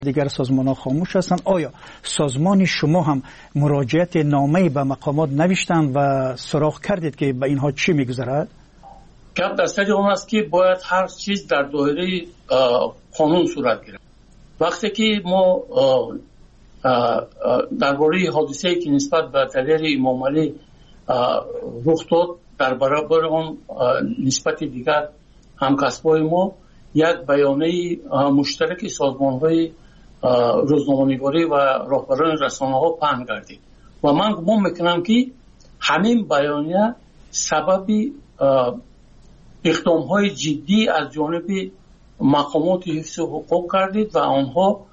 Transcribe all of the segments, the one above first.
دیگر سازمان ها خاموش هستند. آیا سازمان شما هم مراجعت نامه‌ای به مقامات نوشتند و سراغ کردید که به اینها چی میگذرد؟ گپ در سر اون است که باید هر چیز در دایره قانون صورت گیرد. وقتی که ما درباره حادثه‌ای که نسبت به تلیر امام علی رخ داد، در برابر آن نسبت دیگر همکسبای ما یک بیانیه مشترک سازمان‌های روزنامه‌نگاری و راهبران رسانه‌ها پهن گردید و من گمان میکنم که همین بیانیه سبب اقدام‌های جدی از جانب مقامات حفظ حقوق گردید و آنها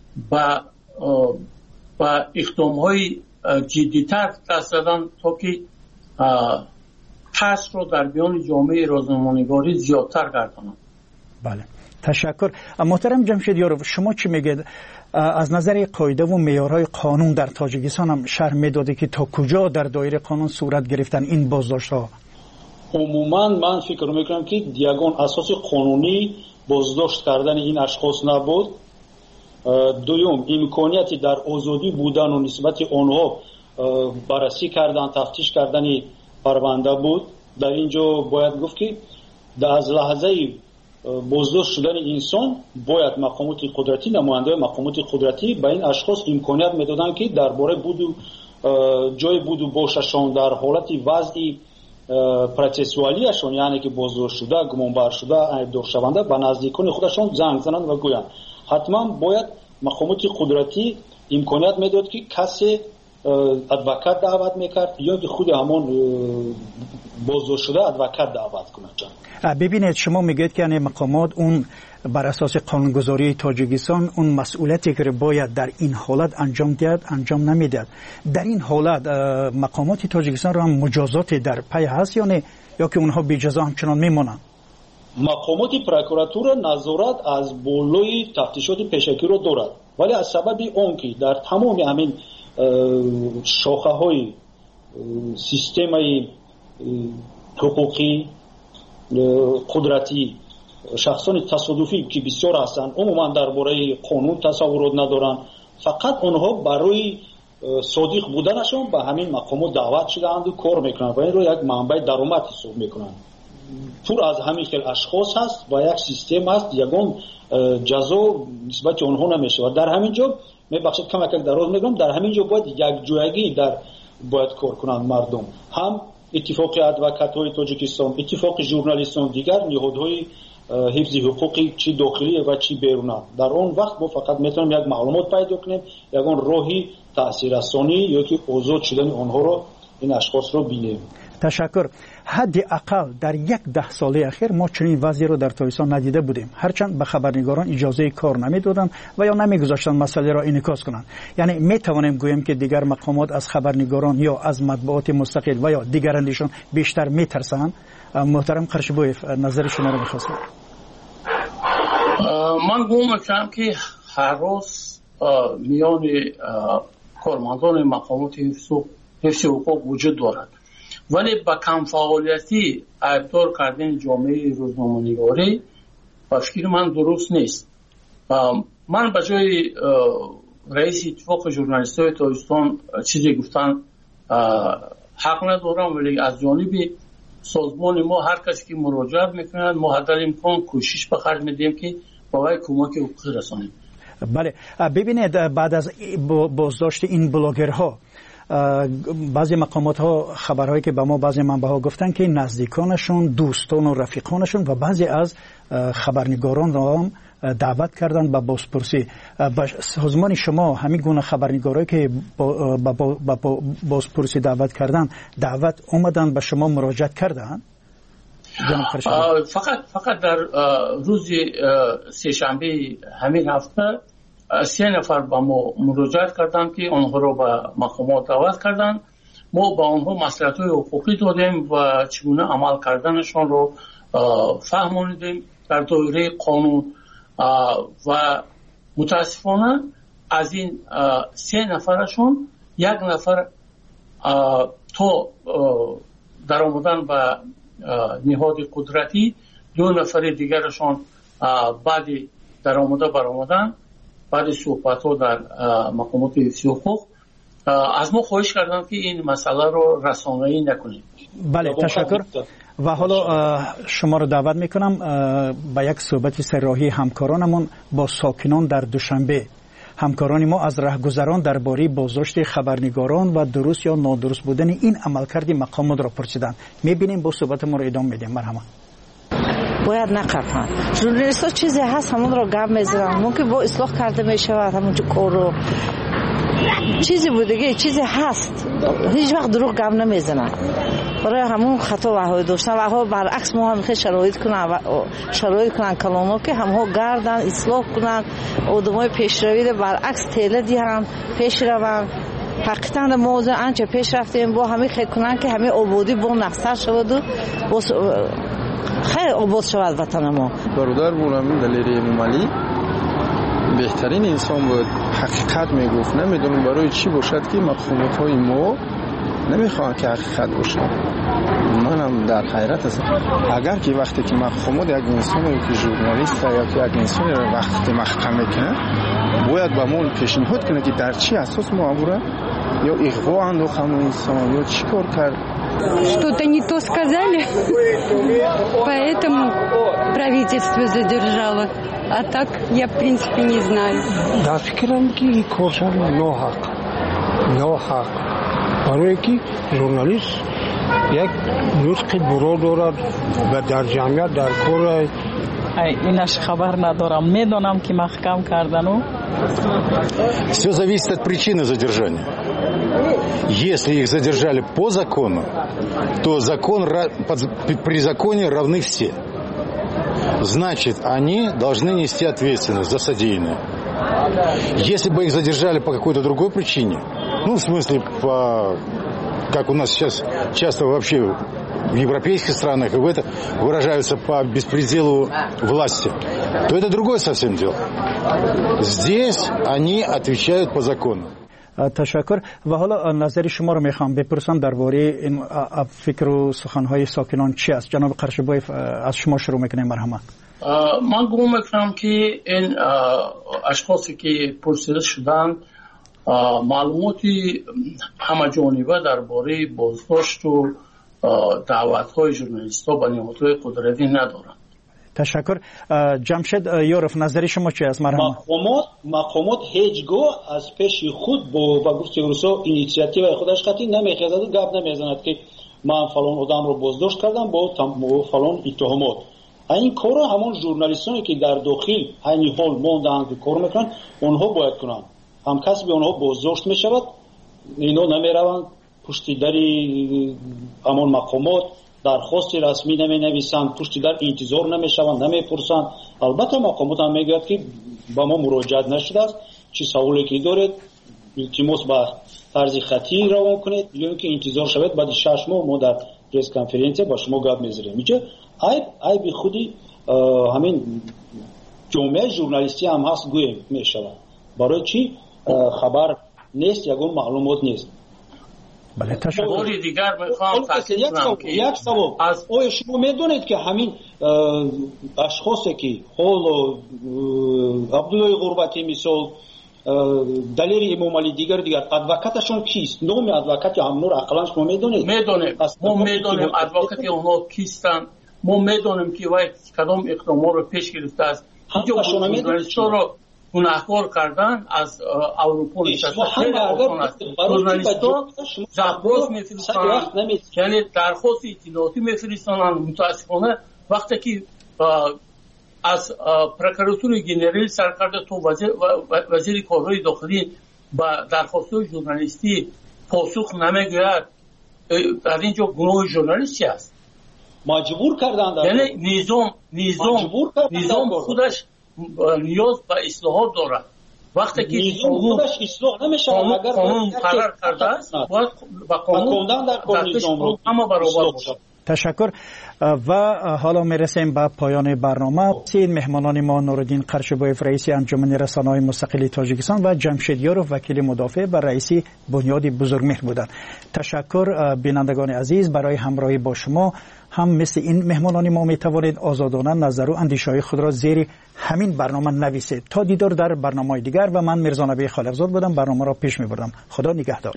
با اقدام‌های جدی‌تر دست دادن تا که پس رو در میان جامعه روزنامه‌نگاری زیادتر گردانند. بله، تشکر. محترم جمشیدیارov، شما چی میگید؟ از نظر قاعده و معیارهای قانون در تاجیکستان هم شرح میداده که تا کجا در دایره قانون صورت گرفتن این بازداشت‌ها؟ عموما من فکر میکنم که یگان اساس قانونی بازداشت کردن این اشخاص نبود. دوم، امکانیتی در آزادی بودن و نسبت آنها بررسی کردن، تفتیش کردن پرونده بود. در اینجا باید گفت که از لحظه بازداشت شدن انسان باید مقامات قدرتی، نماینده مقامات قدرتی به این اشخاص امکانیت میدادن که درباره جای بود و باششان در حالت وضع پروسسوالیشون، یعنی که بازداشت شده، گمانبر شده، ایبدار شونده، به نزدیکان خودشان زنگ زنند و گویند. حتما باید مقامات قدرتی امکانیت میداد که کسی ادوکات دعوت میکرد یا که خود همون بازداشت شده ادوکات دعوت کنند. ببینید، شما میگید که یعنی مقامات اون بر اساس قانونگذاری تاجیکستان اون مسئولیتی که باید در این حالت انجام دهد انجام نمیدهد. در این حالت مقامات تاجیکستان رو هم مجازات در پی هست یا نه، یا که اونها بی جزا همچنان میمونن؟ مقامات پروکراتور نظارت از بالای تفتیشات پیشکی رو دارد، ولی از سبب اون که در تمام همین شاخه های سیستم حقوقی قدرتی شخصان تصادفی که بسیار هستند عموما درباره قانون تصورات ندارند، فقط آنها برای صادق بودنشون به همین مقامات دعوت شدند و کار میکنند و این رو یک منبع درآمد حساب میکنند. پر از همین خیلی اشخاص هست و یک سیستم هست، یگان جزا نسبت آنها نمیشه و در همین جا میبخشید کمک دراز میگم، در همین جا باید یک جایگی باید کار کنند مردم، هم اتفاق ادوکات‌های تاجیکستان، اتفاق ژورنالیستان، دیگر نهادهای حفظ حقوقی چی داخلی و چی بیرونی. در اون وقت ما فقط میتونیم یک معلومات پیدا کنیم، یگان راهی تاثیررسانی یا که آزاد شدن آنها رو، این اشخاص رو بینیم. تشکر. حداقل در 10 ساله اخیر ما چنین وضعی رو در تاجیکستان ندیده بودیم، هرچند به خبرنگاران اجازه کار نمیدادند و یا نمیگذاشتن مسئله را انعکاس کنند. یعنی میتوانیم گوییم که دیگر مقامات از خبرنگاران یا از مطبوعات مستقل و یا دیگرانشون بیشتر میترسند. محترم قرشبویف، نظر شما رو میخواستم. من گمان میکنم که هر روز میان کارمندان مقامات حفظ حقوق وجود دارد، ولی با کم فعالیتی ایبدار کردن جامعه روزنامه‌نگاری با فکر من درست نیست. من به جای رئیس اتفاق ژورنالیست‌های تاجیکستان چیزی گفتن حق ندارم، ولی از جانب سازمان ما هر کسی که مراجعه میکنند ما حد امکان کوشش به خرج میدیم که برای کمک حقوقی رسانیم. بله، ببینید، بعد از بازداشت این بلاگرها بعضی مقامات ها خبرهایی که به ما بعضی منبع ها گفتن که نزدیکانشون، دوستان و رفیقانشون و بعضی از خبرنگاران را هم دعوت کردن به بازپرسی. با سازمان شما همین گونه خبرنگارایی که با بازپرسی دعوت کردن دعوت اومدن به شما مراجعت کردن؟ فقط در روز سه‌شنبه همین هفته 3 نفر با ما مراجعت کردند که آنها را به مقامات دعوت کردند. ما با آنها مصلحت‌های حقوقی دادیم و چگونه عمل کردنشان را فهمانیدیم در دایره قانون و متاسفانه از این 3 نفرشون 1 نفر تا در آمدن به نهاد قدرتی، 2 نفر دیگرشان بعد در آمده برآمدن بعد صحبت‌ها در مقامات حفظی حقوق از ما خواهش کردن که این مسئله رو رسانه‌ای نکنیم. بله تشکر. و حالا شما رو دعوت میکنم به یک صحبت سراحی همکارانمون با ساکنان در دوشنبه. همکاران ما از راهگذران درباره بازداشت خبرنگاران و درست یا نادرست بودن این عملکرد مقامات را پرسیدند. میبینیم با صحبت ما رو ادامه میدیم. مرحبا. باید نقفن. ژورنالیست‌ها چیزی هست همون رو گپ میزنن، ممکن با اصلاح کرده میشود همون کار رو چیزی بوده چیزی هست، هیچ وقت دروغ گپ نمیزنن. برای همون خطا وهای داشتن و ها برعکس ما هم خیلی شرایط کنن کلامو که هم ها گردن اصلاح کنن آدمای پیشروی برعکس تله دی هم پیش روان. حقیقتا موضوع انچه پیش رفتیم با همه خیلی کنن که همه آبادی با نقصر شود و خیلی آباد شود وطن ما. برادر بولم دلیری ممالی بهترین انسان بود، حقیقت میگفت. نمیدونم برای چی باشد که مقامات های ما نمیخوان که حقیقت باشه. منم در حیرت هستم. اگر که وقتی که مقامات یک انسانی که ژورنالیست یا که یک انسانی رو وقتی محکمه کنه باید با ما پیشنهاد کنه که در چی اساس معامله یا اغوا انداخت همون انسان یا چی کار کرد. Что-то не то сказали, поэтому правительство задержало. А так я, в принципе, не знаю. در فکرم که این کارشان ناحق برای که ژورنالیست یک نطق برو دارد و در جمعیت در کار اینش خبر ندارم. میدونم که محکم کردن و все зависит от причины задержания. Если их задержали по закону, то при законе равны все. Значит, они должны нести ответственность за содеянное. Если бы их задержали по какой-то другой причине, ну, в смысле, как у нас сейчас часто вообще в европейских странах, и в это выражаются по беспределу власти, то это другое совсем дело. Здесь они отвечают по закону. تشکر. و حالا نظر شما رو میخوام بپرسم درباره این فکر و سخنهای ساکنان چی است. جناب قرشبایف از شما شروع میکنیم. مرحبا. من گمان میکنم که این اشخاصی که پرسیده شدن معلوماتی همه جانبه درباره بازداشت و دعوت‌های ژورنالیست‌ها به نهادهای قدرتی ندارند. تشکر. جمشید یورف نظر شما چی است؟ مرحبا. مقامات هیچگاه از پیش خود با گفته روسا اینیشیاتیو خودش قطعی نمیخواد گپ نمیزند که من فلان آدم رو بازداشت کردم با فلان اتهامات. این کارو همون ژورنالیستانی که در داخل همین حال موندن که کار میکنن اونها باید کنن. هم کسی به اونها بازداشت میشود، اینا نمیروند پشت در همون مقامات درخواست رسمی نمی‌نویسند، پشت در انتظار نمی‌شوند، نمی‌پرسند. البته مقامات هم میگوید که با ما مراجعت نشده است، چی سوالی که دارید التماس با طرز خطی روان کنید یا اینکه انتظار شود بعد 6 ماه ما در پرس کنفرانس با شما گپ می‌زنیم. میگه ای به خودی همین جامعه ژورنالیستی هم هست گویم میشود. برای چی خبر نیست، یگان معلومات نیست. بله تشکر. دیگر میخوام تاکید کنم که یک سوال از شما میدونید که همین اشخاصی که حال عبدالله غربتی مثال دلیری امام علی دیگر ادوکاتشون کیست؟ نام ادوکات هم نور عقلان شما میدونید؟ ما میدونیم ادوکات اونها کیستن، ما میدونیم که وای کدام اقدامات رو پیش گرفته است. اینجا ژورنالیست‌ها رو گناهکار کردن از اروپا نشسته. ژورنالیست‌ها درخواست می‌فرستند، یعنی درخواست اطلاعاتی می‌فرستند. متأسفانه وقتی که از پروکراتور جنرال سرکرده تو وزیر کارهای داخلی با درخواست‌های ژورنالیستی پاسخ نمی‌گیرد، در اینجا گناه ژورنالیستی است. مجبور کردند. یعنی نظام خودش نیاز به اصلاحات دارد. وقتی که خودش اصلاح نمیشه اگر قانون قرار کرده است باید با قانون در نظام رو اما برابر باشد. تشکر. و حالا میرسیم به پایان برنامه. مهمانان ما نورالدین قرشبویف رئیس انجمن رسانه‌های مستقل تاجیکستان و جمشید یاروف وکیل مدافع و رئیس بنیاد بزرگمهر بودند. تشکر. بینندگان عزیز برای همراهی با شما. هم مثل این مهمانان ما می توانید آزادانه نظر و اندیشه‌های خود را زیر همین برنامه نویسید. تا دیدار در برنامه‌های دیگر. و من میرزا نبی خالقزاد بودم، برنامه را پیش می‌بردم. خدا نگهدار.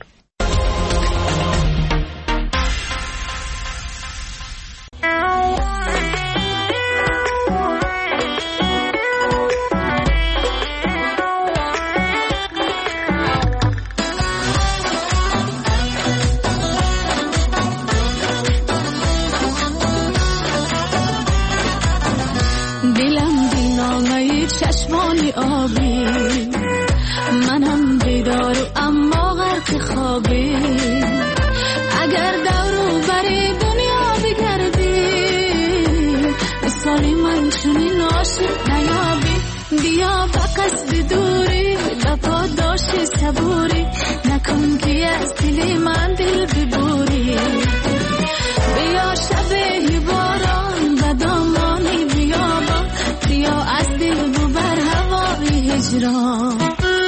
چشمانی آبی منم بیدار اما غرق خوابی اگر دورو بری دنیا بگردی مثالی من چنین عاشق نیابی بیا به قصد دوری به پاداش صبوری نکن که از دل من دل ببوری بیا شب باران و دامانی بیابان بیا از دل ببر هوای هجران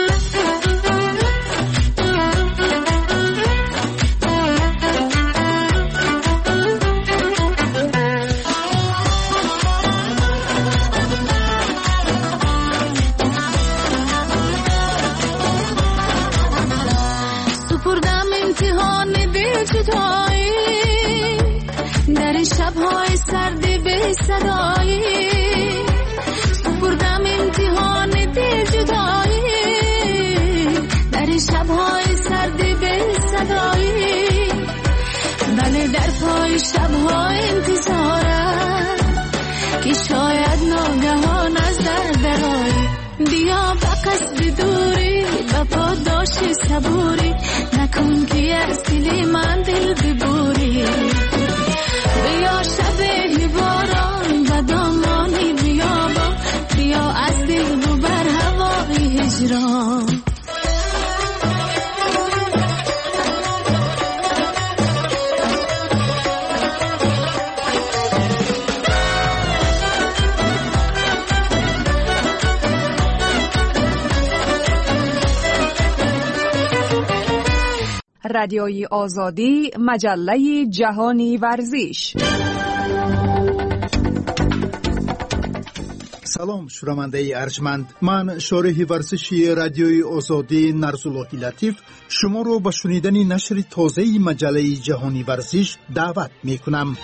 سپردم امتحان به جدایی در شب‌های سرد به صدایی سپردم امتحان به جدایی در شب‌های سرد به صدایی بله در پای شب‌ها انتظارم که شاید ناگهان از درآیی بیا به قصد دوری به پاداش صبوری نکن که از دل من دل ببوری بیا شب باران و دامانی بیابان بیا از دل ببر هوای هجران رادیوی آزادی، مجله جهانی ورزش. سلام شنونده ارجمند، من شارح ورزشی رادیوی آزادی نرسالله لطیف شما رو به شنیدن نشر تازه مجله جهانی ورزش دعوت می کنم.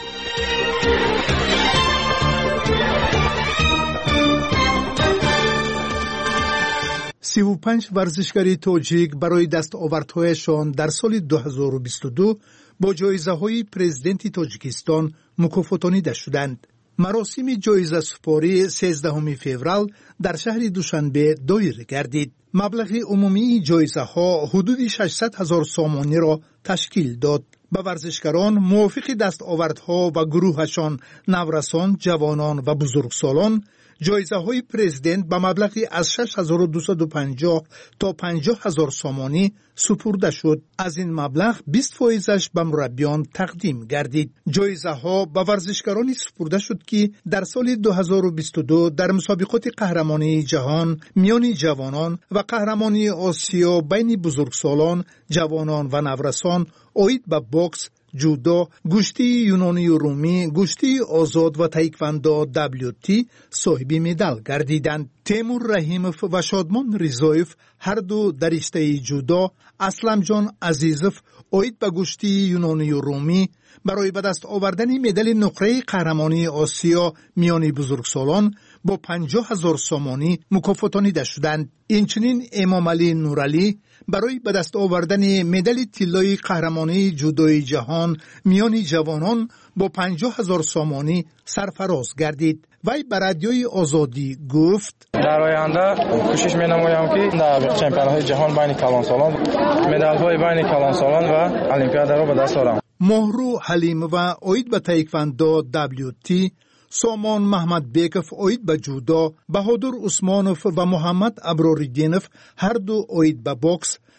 سی و 5 ورزشکاری تاجیک برای دستاوردهایشان در سال 2022 با جایزه‌های پرزیدنت تاجیکستان مکافاتانیده شدند. مراسم جایزه سپاری 13 فوریه در شهر دوشنبه دایر گردید. مبلغ عمومی جایزه‌ها حدود 600,000 سامانی را تشکیل داد. به ورزشکاران موافق دستاوردها و گروهشان نورسان، جوانان و بزرگسالان جایزه‌های پرزیدنت به مبلغی از 6250 تا 50,000 سامانی سپرده شد. از این مبلغ 20% به مربیان تقدیم گردید. جایزه‌ها به ورزشکارانی سپرده شد که در سال 2022 در مسابقات قهرمانی جهان میان جوانان و قهرمانی آسیا بین بزرگسالان، جوانان و نورسان آید به باکس، جودو، گشتی یونانی و رومی، گشتی آزاد و تایکواندو WT صاحب مدال گردیدند. تیمور رحیموف و شادمان رضایف هر دو در رشته جودو، اسلم جان عزیزوف آید به گشتی یونانی و رومی برای به دست آوردن مدال نقره قهرمانی آسیا میان بزرگسالان با 50,000 سامانی مکافاتانیده شدند. اینچنین امام علی نورعلی برای به دست آوردن مدال طلای قهرمانی جودوی جهان میان جوانان با 50,000 سامانی سرفراز گردید. وی به رادیوی آزادی گفت: در آینده کوشش می‌نمایم که در چمپیون‌های جهان بین کلانسالان مدال‌های بین کلانسالان و المپیاد را به دست آورم. مهرو حلیم و آید به تایکواندو WT، سامان محمد بیکف آید به جودو، بهادر عثمانوف و محمد ابراریدینوف هر دو آید به باکس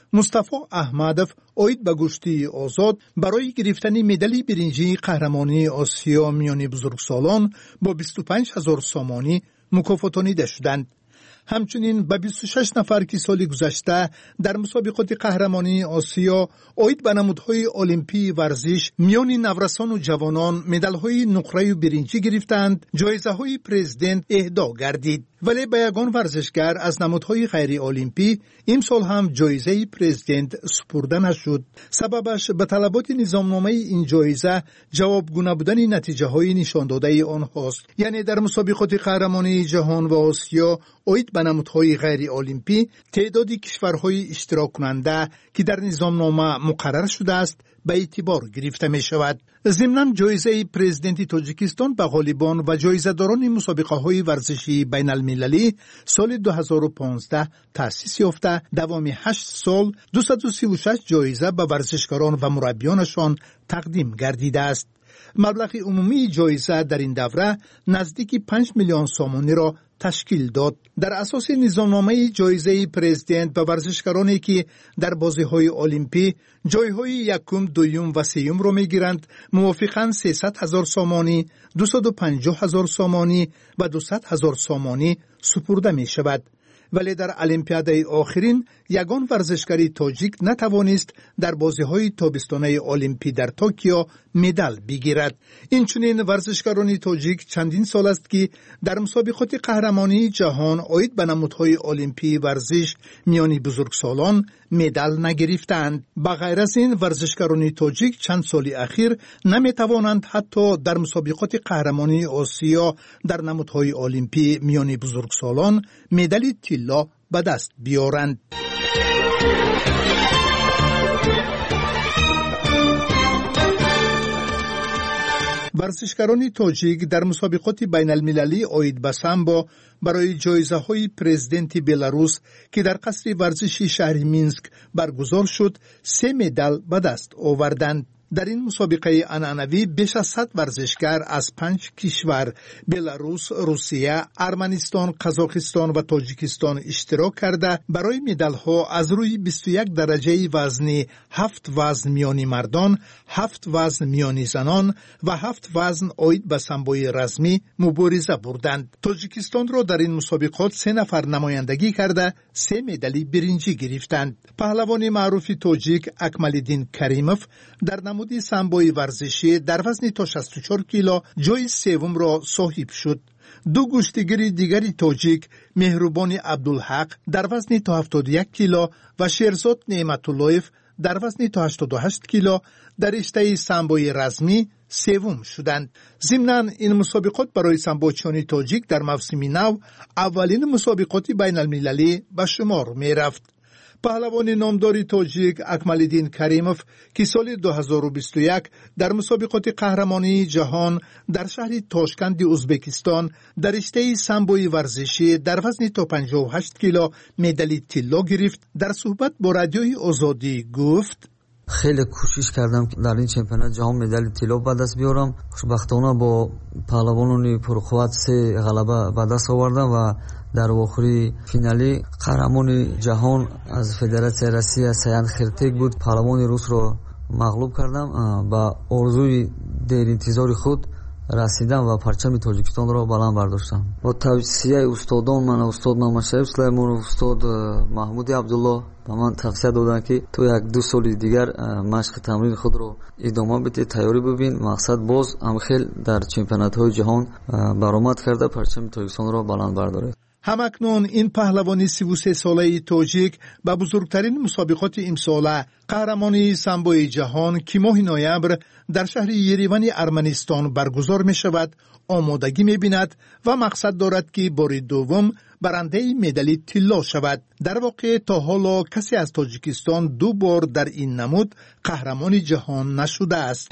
مصطفی احمدов اوید به گشتی آزاد برای گرفتن مدال برنجی قهرمانی آسیا میان بزرگسالان با 25,000 سامانی مکافاتانیده شدند. همچنین به 26 نفر که سال گذشته در مسابقات قهرمانی آسیا اوید به نمودهای المپی ورزش میان نورسان و جوانان مدال‌های نقره و برنجی گرفتند، جایزه‌های پرزیدنت اهدا گردید. ولی به یگان ورزشگر از نمودهای غیر المپی امسال هم جایزه پرزیدنت سپرده نشد. سببش به طلبات نظامنامه این جایزه جوابگو نبودن نتیجه های نشان داده آنهاست. یعنی در مسابقات قهرمانی جهان و آسیا اوید به نمودهای غیر المپی تعدادی کشورهای اشتراک کننده که در نظامنامه مقرر شده است به اعتبار گرفته می شود. ضمناً جایزه پرزیدنت تاجیکستان به غالبان و جایزه‌داران مسابقه های ورزشی بین المللی سال 2015 تأسیس یافته، دوام 8 سال 236 جایزه به ورزشکاران و مربیانشان تقدیم گردیده است. مبلغ عمومی جایزه در این دوره نزدیک 5 میلیون سامانی را تشکیل داد. در اساس نظامنامه جایزه پرزیدنت به ورزشکارانی که در بازی‌های المپی جایهای یکم، دوم و سوم را می‌گیرند موافقاً 300,000 سامانی، 250,000 سامانی و 200,000 سامانی سپرده می‌شود. ولی در المپیادهای آخرین یگان ورزشکاری تاجیک نتوانست در بازی‌های تابستانه المپی در توکیو مدال بگیرد. اینچنین ورزشکاران تاجیک چندین سال است که در مسابقات قهرمانی جهان اوید به نمودهای المپی ورزش میان بزرگسالان مدال نگرفتند. بغیر از این ورزشکاران تاجیک چند سال اخیر نمیتوانند حتی در مسابقات قهرمانی آسیا در نمودهای المپی میان بزرگسالان مدال طلا به دست بیارند. ورزشکاران تاجیک در مسابقات بین المللی اوید به سامبو برای جایزه های پرزیدنت بلاروس که در قصر ورزشی شهر مینسک برگزار شد 3 مدال به دست آوردند. در این مسابقه عنعنوی بیش از 100 ورزشکار از 5 کشور بلاروس، روسیه، ارمنستان، قزاقستان و تاجیکستان اشتراک کرده برای مدال ها از روی 21 درجه وزنی 7 وزن میانی مردان، 7 وزن میانی زنان و 7 وزن اوید به سامبوی رزمی مبارزه بردند. تاجیکستان را در این مسابقات 3 نفر نمایندگی کرده 3 مدال برنجی گرفتند. پهلوان معروف تاجیک اکمالدین کریموف در نمود سامبوی ورزشی در وزن تا 64 کیلو جای سوم را صاحب شد. دو گشتیگر دیگری تاجیک مهربان عبدالحق در وزن تا 71 کیلو و شیرزاد نعمت‌اللهیف در وزن تا 88 کیلو در رشته سامبوی رزمی سوم شدند. ضمناً این مسابقات برای سامبوچیان تاجیک در موسم نو اولین مسابقات بین المللی به شمار می رفت. پهلوان نامدار تاجیک اکمالدین کریموف که سال 2021 در مسابقات قهرمانی جهان در شهر تاشکند ازبکستان در رشته سامبوی ورزشی در وزن تا 58 کیلو مدال طلا گرفت، در صحبت با رادیوی آزادی گفت: خیلی کوشش کردم که در این چمپیونات جهان مدال طلا به دست بیارم. خوشبختانه با پهلوانان پرقوت 3 غلبه به دست آوردم و در آخری فینالی قهرمان جهان از فدراسیون روسیه سیان خرتیک بود. پهلوان روس را مغلوب کردم. با آرزوی دیر انتظار خود رسیدم و پرچم تاجیکستان را بلند برداشتم. با توصیه استادان من، استاد ممشایف سلیمان و استاد محمود عبدالله به من توصیه دادند که تو 1-2 سال دیگر مشق تمرین خود را ادامه بده، تیاری ببین، مقصد باز هم خیلی در چمپیونات های جهان برآمد کرده پرچم تاجیکستان را بلند بردارد. همکنون این پهلوان 33 ساله تاجیک به بزرگترین مسابقات امساله قهرمانی سامبوی جهان که ماه نوامبر در شهر یریوان ارمنستان برگزار می شود آمادگی می بیند و مقصد دارد که بار دوم برنده مدال طلا شود. در واقع تا حالا کسی از تاجیکستان 2 بار در این نمود قهرمان جهان نشده است.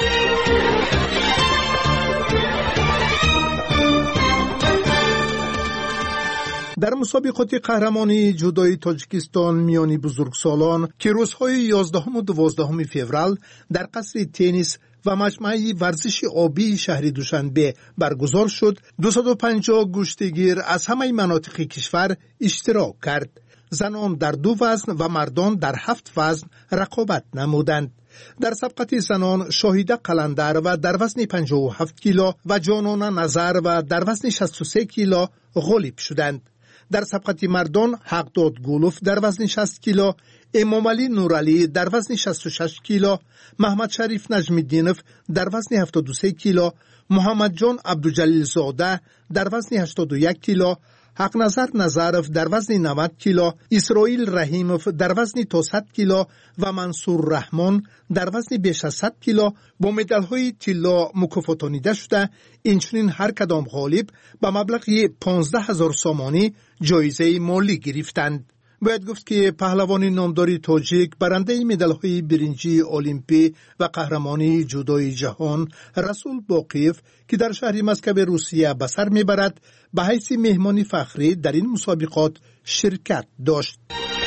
در مسابقات قهرمانی جودوی تاجیکستان میان بزرگسالان که روزهای 11 و 12 فوریه در قصر تنیس و مجمع ورزش آبی شهر دوشنبه برگزار شد، 250 گشتیگیر از همه مناطق کشور اشتراک کرد. زنان در 2 وزن و مردان در 7 وزن رقابت نمودند. در سبقت زنان شاهیده قلندر و در وزن 57 کیلو و جانانه نظر و در وزن 63 کیلو غالب شدند. در سبقت مردان حقداد گولوف در وزن 60 کیلو، امامعلی نورعلی در وزن 66 کیلو، محمد شریف نجم‌الدینов در وزن 73 کیلو، محمد جان عبدالجلیل زاده در وزن 81 کیلو، حق نظر نظرов در وزن 90 کیلو، اسرائیل رحیمов در وزن تا 100 کیلو و منصور رحمان در وزن بیش از 100 کیلو با مدال‌های طلا مکافاتانیده شده. اینچنین هر کدام غالب به مبلغ 15,000 سامانی جایزه مالی گرفتند. باید گفت که پهلوان نامدار تاجیک برنده مدال‌های برنجی المپی و قهرمانی جودوی جهان رسول باقیف که در شهر مسکو روسیه به سر میبرد به حیث مهمان فخری در این مسابقات شرکت داشت.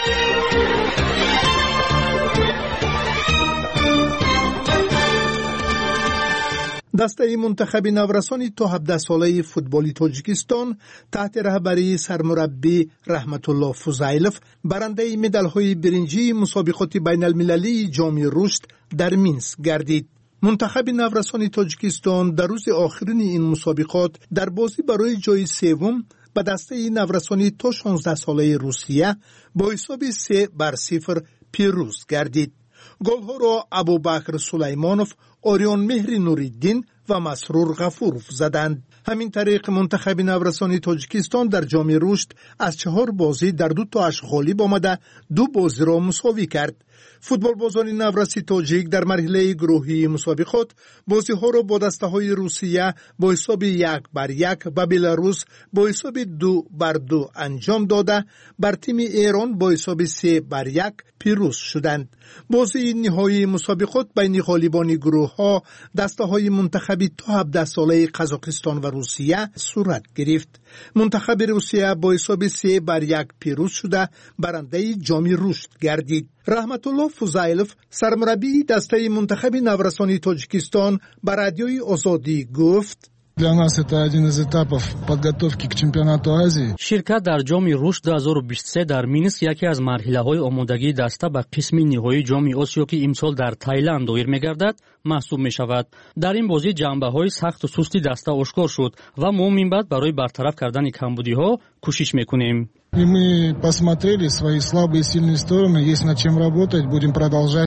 دسته منتخب نورسان تا 17 ساله فوتبالی تاجیکستان تحت رهبری سرمربی رحمت الله فضیلov برنده مدال‌های برنجی مسابقات بین المللی جام رشد در مینسک گردید. منتخب نورسان تاجیکستان در روز آخرین این مسابقات در بازی برای جای سوم به دسته نورسان تا 16 ساله روسیه با حساب 3-0 پیروز گردید. گل‌ها را ابوبکر سلیمانوف، آریان مهر نوری‌الدین و مسرور غفورов زدند. همین طریق منتخب نورسان تاجیکستان در جام رشد از 4 بازی در 2 تاش غالب آمده 2 بازی را مساوی کرد. فوتبال بازان نورسی تاجیک در مرحله گروهی مسابقات بازی ها را با دسته های روسیه با حساب 1-1 و بلاروس با حساب 2-2 انجام داده بر تیم ایران با حساب 3-1 پیروز شدند. بازی نهایی مسابقات بین غالبان گروه ها دسته های منتخبی تا 17 ساله قزاقستان و روسیه صورت گرفت. منتخب روسیه با حساب 3-1 پیروز شده برنده جام رشد گردید. رحمت الله فضیلov سرمربی دسته منتخب نورسان تاجیکستان به رادیوی آزادی گفت: Для нас это один из этапов подготовки к чемпионату Азии. شرکت در جام رشد 2023 در مینسک یکی از مرحله‌های آمادگی دسته به قسم نهایی جام آسیا که امسال در تایلند دایر می‌گردد محسوب می‌شود. در این بازی جنبه‌های سخت و سستی دسته آشکار شد و ما من بعد برای برطرف کردن کمبودی‌ها کوشش می‌کنیم. И мы посмотрели свои слабые и сильные стороны, есть над чем работать, будем продолжать.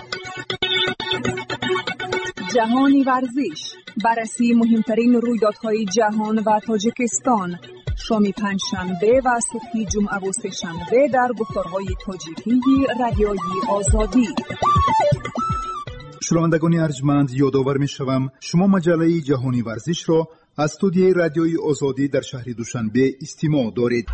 جهانی ورزش، بررسی مهمترین رویدادهای جهان و تاجیکستان، شامی پنجشنبه و صبح جمعه و سه‌شنبه در گفتارهای تاجیکی رادیوی آزادی. شنوندگان ارجمند، یادآور می‌شوم شما مجله جهانی ورزش را از استودیوی رادیوی آزادی در شهر دوشنبه استماع دارید.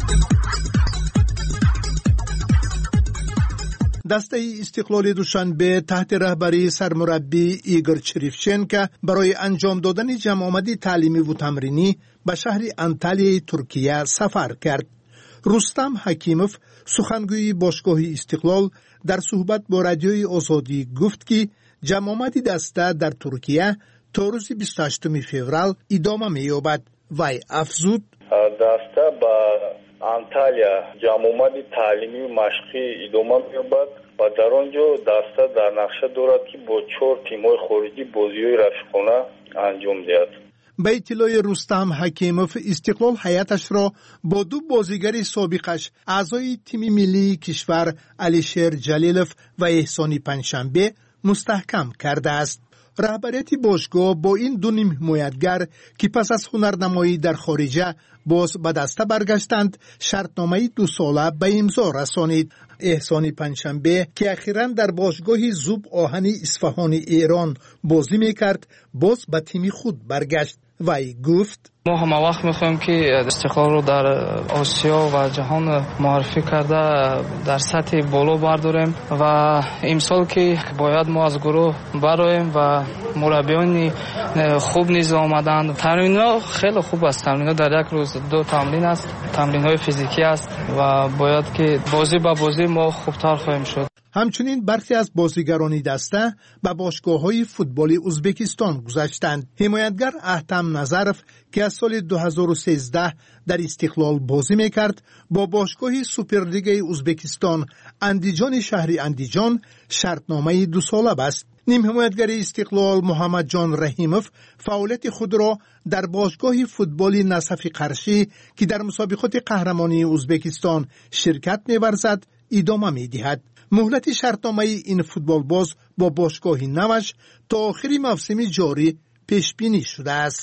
دسته استقلال دوشنبه تحت رهبری سرمربی ایگور چریفچنکو برای انجام دادن جمع آمدی تعلیمی و تمرینی به شهر انتالیای ترکیه سفر کرد. رستم حکیموف سخنگوی باشگاه استقلال در صحبت با رادیوی آزادی گفت که جمع آمدی دسته در ترکیه تا روز 28 فوریه ادامه می‌یابد. وی افزود: دسته با انتالیا جمع آمدی تعلیمی و مشقی ادامه می‌یابد و در آنجا دسته در نقشه دارد که با 4 تیم‌های خارجی بازی‌های رفیقانه انجام دهد. به اطلاع رستم حکیموف استقلال هیئتش را با 2 بازیگر سابقش اعضای تیم ملی کشور علیشیر جلیلوف و احسانی پنجشنبه مستحکم کرده است. رهبریت باشگاه با این 2 نیم حمایتگر که پس از هنرنمایی در خارجه باز به دسته برگشتند شرطنامه 2 ساله به امضا رسانید. احسانی پنجشنبه که اخیراً در باشگاه زوب آهنی اصفهان ایران بازی میکرد باز به تیم خود برگشت. وی گفت: ما همه وقت میخوایم که استقلال رو در آسیا و جهان معرفی کرده در سطح بالا برداریم و امسال که باید ما از گروه برایم و مربیان خوب نیز آمدند. تمرین‌ها خیلی خوب است. تمرین‌ها در یک روز 2 تمرین است. تمرین‌های فیزیکی است و باید که بازی به بازی ما خوبتر خواهیم شد. همچنین برخی از بازیگران دسته به باشگاه‌های فوتبال ازبکستان گذشتند. حمایتگر احتم نظرف که از سال 2013 در استقلال بازی میکرد با باشگاه سوپرلیگ ازبکستان اندیجان شهر اندیجان شرطنامه 2 ساله بست. نیم حمایتگر استقلال محمد جان رحیموف فعالیت خود را در باشگاه فوتبال نصف قرشی که در مسابقات قهرمانی ازبکستان شرکت می‌ورزد ادامه می‌دهد. مهلت شرطنامه این فوتبال باز با باشگاه نوش تا آخر موسم جاری پیش بینی شده است.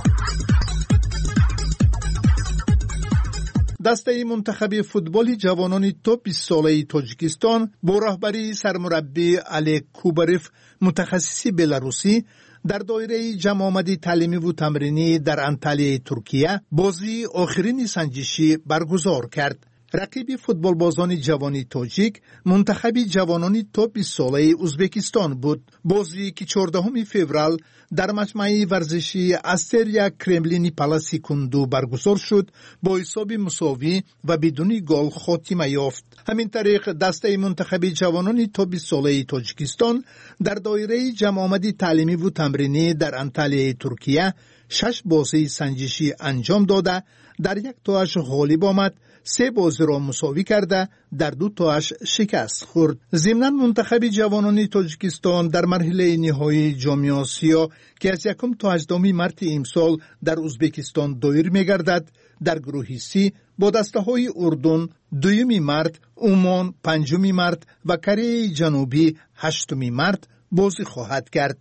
دسته منتخب فوتبال جوانان تا 20 ساله تاجیکستان با رهبری سرمربی علی کوباروف متخصص بلاروسی در دایره جمع آمدی تعلیمی و تمرینی در انطالیه ترکیه بازی آخرین سنجشی برگزار کرد. رقیب فوتبال بازان جوانی تاجیک منتخب جوانان تا 20 ساله ازبکستان بود. بازی که 14 فوریه در مجمع ورزشی استریا کرملینی پالاسی کندو برگزار شد با حساب مساوی و بدون گل خاتمه یافت. همین طریق دسته منتخب جوانان تا 20 ساله تاجیکستان در دایره جمع آمدی تعلیمی و تمرینی در انطالیه ترکیه 6 بازی سنجشی انجام داده در 1 تاش غالب آمد، 3 بازی را مساوی کرده در 2 تاش شکست خورد. ضمناً منتخب جوانان تاجیکستان در مرحله نهایی جام آسیا که از 1 تا 18 مارس امسال در ازبکستان دایر می‌گردد در گروه سی با دسته‌های اردن 2 مارس، عمان 5 مارس و کره جنوبی 8 مارس بازی خواهد کرد.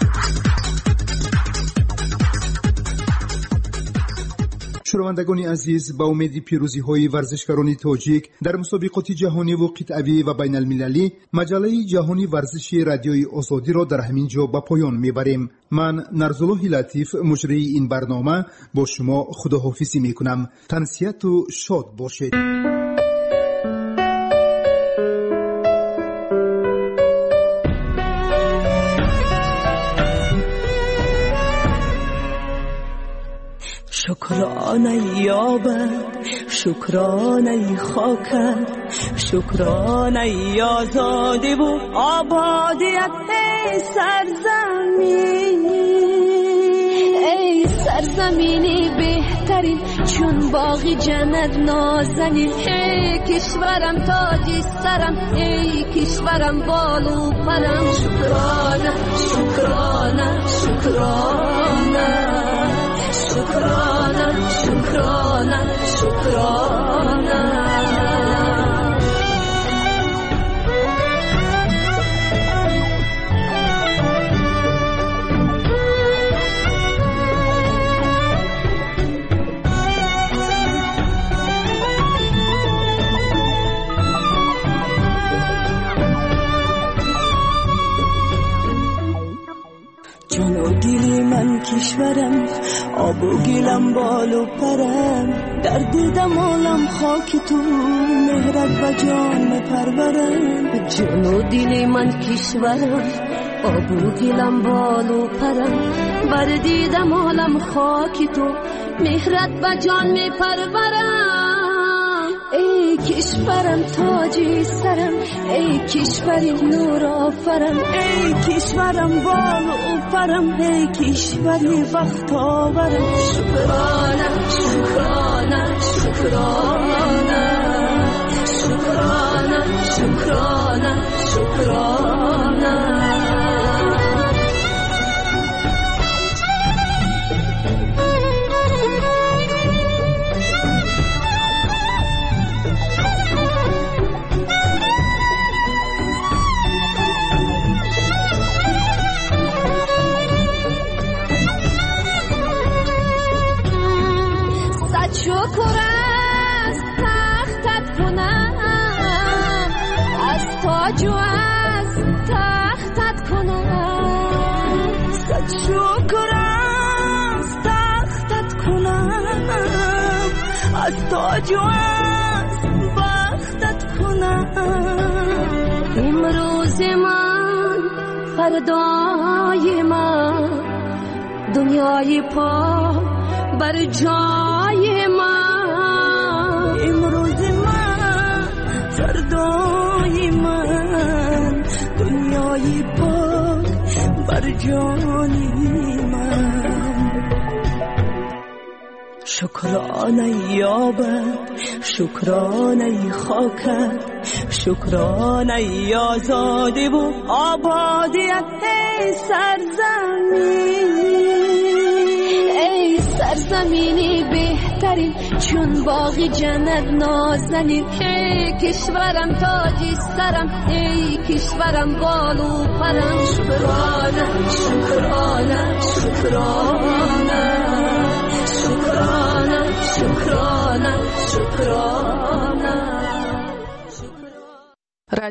شنوندگان عزیز، با امید پیروزی‌های ورزشکاران تاجیک در مسابقات جهانی و قطعی و بین المللی مجله جهانی ورزشی رادیوی آزادی را در همین جا به پایان میبریم. من نرزالله لطیف مجری این برنامه با شما خداحافظی میکنم. تنسیت و شاد باشید. شکرانه یابد، شکرانه خاکت، شکرانه آزادی و آبادیت. ای سرزمین، ای سرزمینی بهترین چون باغی جنت نازنین. ای کشورم تاجی سرم، ای کشورم بالو پرم. شکرانه شکرانه شکرانه شکرانه شکرانه شکرانه. جان و دلی من کشورم، آب و گلم بالو پرم. در دیدم عالم خاک تو، مهرت و جان پرورم. جان و دلی من کشورم، آب و گلم بالو پرم. بر دیدم عالم خاک تو، مهرت و جان پرورم. ای کشورم تاجی سرم، ای کشوری نور آفرم. ای کشورم بالو پرم، ای کشوری وقت آورم. شکرانه شکرانه شکرانه شکرانه شکرانه شکرانه. شکر از تختت کنم، از تاج و از تختت کنم. صد شکر از تختت کنم، از تاج و از بختت کنم. امروز من فردای من، دنیای پا بر جای من. امروز من فردای من، دنیای پاک بر جانی من. شکرانه یابد، شکرانه خاکت، شکرانه آزادی و آبادیت. ای سرزمین، ای سرزمینی بهترین، چون باغی جنت نازنین. ای کشورم تاجی سرم، ای کشورم بالو پرم. شکرانه شکرانه شکرانه شکرانه شکرانه شکرانه.